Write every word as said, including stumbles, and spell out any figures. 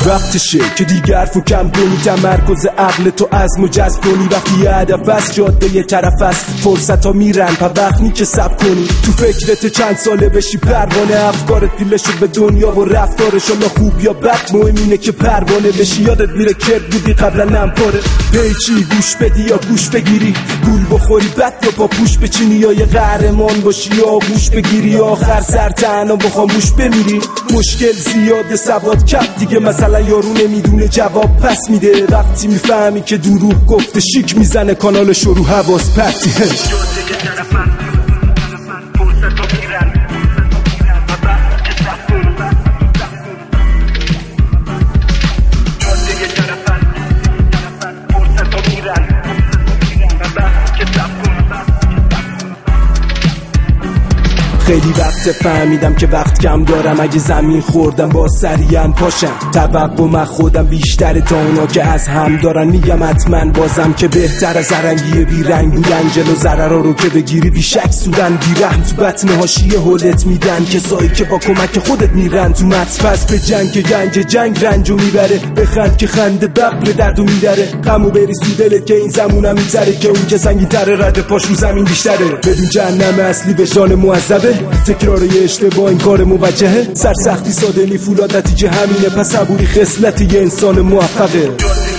وقتشه که دیگر فو کم کنی، تمرکز عقل تو عزم و جذب کنی. وقتی یه هدف است جاده یه طرف است، فرصت ها میرن پا وقت نی که سب کنی. تو فکرت چند ساله بشی پروانه، افکارت پیله شد به دنیا و رفتارش، الله خوب یا بد مهم اینه که پروانه بشی. یادت میره کرد بودی قبلا نمپاره، پیچی گوش بدی یا گوش بگیری، گول بخوری بد یا با پوش بچینی، یا یه قهرمان باشی یا گوش بگیری، آخر سر تنها با خاموش بمیری. مشکل زیاده سواد کم دیگه، مثلا یارو نمیدونه جواب پس میده. وقتی میفهمی که دروغ گفته شیک میزنه کانالش رو حواس پرتی. خیلی وقت فهمیدم که وقت کم دارم، اگه زمین خوردم با سریعا پاشم. توقع من خودم بیشتره تا اونا که از هم دارن، میگم حتما بازم که بهتر از رنگی بی رنگ بودن. جلو ضررا رو که بگیری بی شک سودن، بی رحم تو بطن حاشیه هولت میدن، کسایی که با کمک خودت میرن تو مطفز به جنگ. گنج جنگ رنجو میبره، بخند که خنده ببر دردو میدره. غمو بریز تو دلت که این زمونم میذاره، که اون که سنگین تره رد پاش رو زمین بیشتره. بدون جهنم اصلی وجدان معذبه، تکرار یه اشتباه این کار موجهه. سرسختی ساده نی فولاد نتیجه همینه، پس صبوری خصلت یه انسان موفقه.